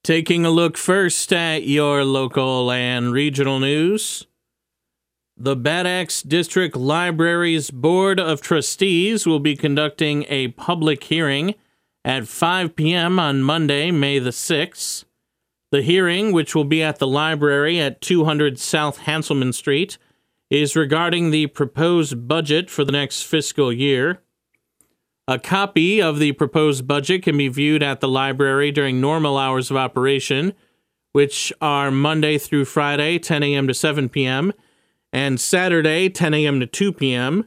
Taking a look first at your local and regional news. The Bad Axe District Library's Board of Trustees will be conducting a public hearing at 5 p.m. on Monday, May the 6th. The hearing, which will be at the library at 200 South Hanselman Street, is regarding the proposed budget for the next fiscal year. A copy of the proposed budget can be viewed at the library during normal hours of operation, which are Monday through Friday, 10 a.m. to 7 p.m., and Saturday, 10 a.m. to 2 p.m.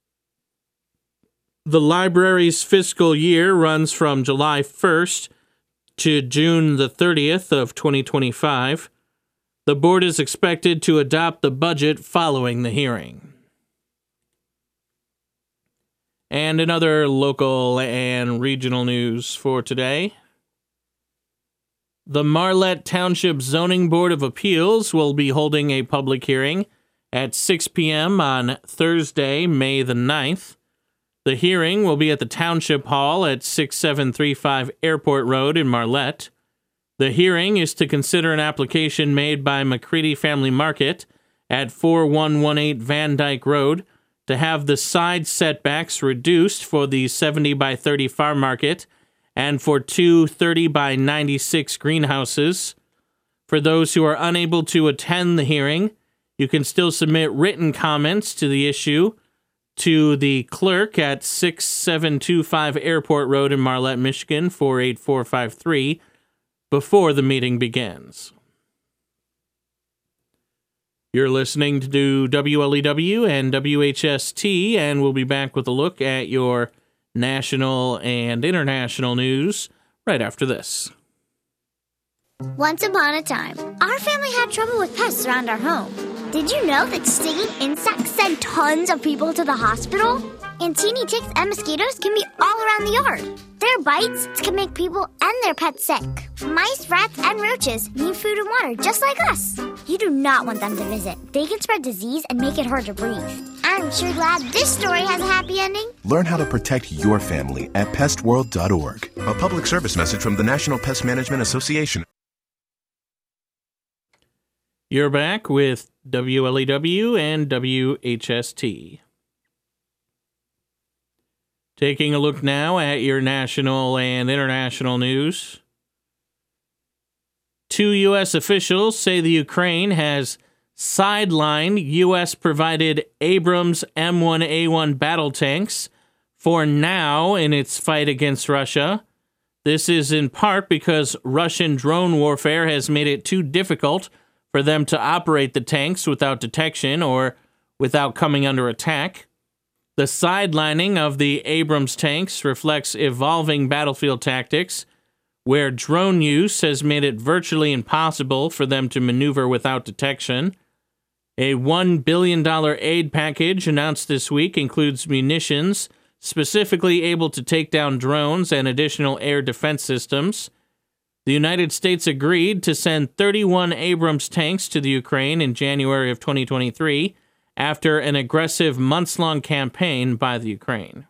The library's fiscal year runs from July 1st to June the 30th of 2025. The board is expected to adopt the budget following the hearing. And another local and regional news for today. The Marlette Township Zoning Board of Appeals will be holding a public hearing at 6 p.m. on Thursday, May the 9th. The hearing will be at the Township Hall at 6735 Airport Road in Marlette. The hearing is to consider an application made by McCready Family Market at 4118 Van Dyke Road to have the side setbacks reduced for the 70 by 30 farm market and for two 30 by 96 greenhouses. For those who are unable to attend the hearing, you can still submit written comments to the issue to the clerk at 6725 Airport Road in Marlette, Michigan, 48453, before the meeting begins. You're listening to WLEW and WHST, and we'll be back with a look at your national and international news right after this. Once upon a time, our family had trouble with pests around our home. Did you know that stinging insects send tons of people to the hospital? And teeny ticks and mosquitoes can be all around the yard. Their bites can make people and their pets sick. Mice, rats, and roaches need food and water just like us. You do not want them to visit. They can spread disease and make it hard to breathe. I'm sure glad this story has a happy ending. Learn how to protect your family at pestworld.org. A public service message from the National Pest Management Association. You're back with WLEW and WHST. Taking a look now at your national and international news. Two U.S. officials say the Ukraine has sidelined U.S.-provided Abrams M1A1 battle tanks for now in its fight against Russia. This is in part because Russian drone warfare has made it too difficult for them to operate the tanks without detection or without coming under attack. The sidelining of the Abrams tanks reflects evolving battlefield tactics, where drone use has made it virtually impossible for them to maneuver without detection. A $1 billion aid package announced this week includes munitions specifically able to take down drones and additional air defense systems. The United States agreed to send 31 Abrams tanks to the Ukraine in January of 2023 after an aggressive months-long campaign by the Ukraine.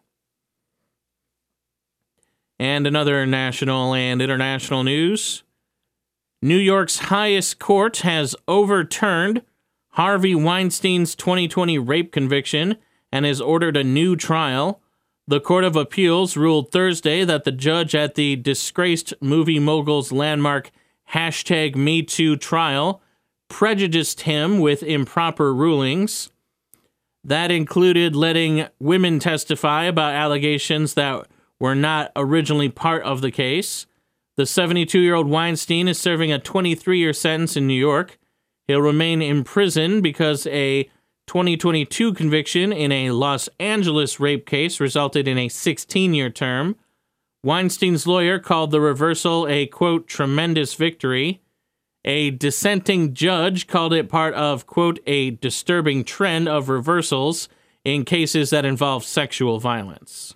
And another national and international news. New York's highest court has overturned Harvey Weinstein's 2020 rape conviction and has ordered a new trial. The Court of Appeals ruled Thursday that the judge at the disgraced movie mogul's landmark #MeToo trial prejudiced him with improper rulings. That included letting women testify about allegations that were not originally part of the case. The 72-year-old Weinstein is serving a 23-year sentence in New York. He'll remain in prison because a 2022 conviction in a Los Angeles rape case resulted in a 16-year term. Weinstein's lawyer called the reversal a, quote, tremendous victory. A dissenting judge called it part of, quote, a disturbing trend of reversals in cases that involve sexual violence.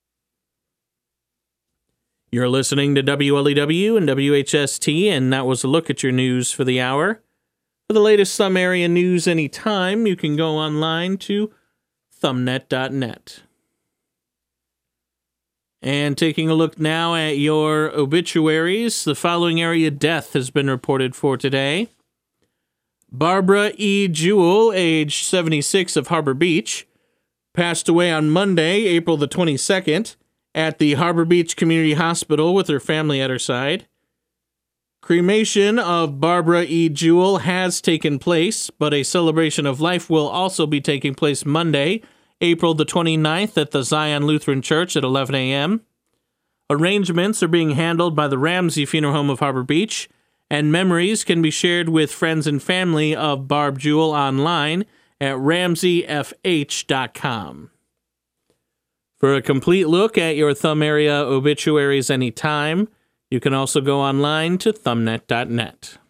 You're listening to WLEW and WHST, and that was a look at your news for the hour. For the latest Thumb Area news anytime, you can go online to thumbnet.net. And taking a look now at your obituaries, the following area death has been reported for today. Barbara E. Jewell, age 76 of Harbor Beach, passed away on Monday, April the 22nd, at the Harbor Beach Community Hospital with her family at her side. Cremation of Barbara E. Jewell has taken place, but a celebration of life will also be taking place Monday, April the 29th at the Zion Lutheran Church at 11 a.m. Arrangements are being handled by the Ramsey Funeral Home of Harbor Beach, and memories can be shared with friends and family of Barb Jewell online at ramseyfh.com. For a complete look at your thumb area obituaries anytime, you can also go online to thumbnet.net.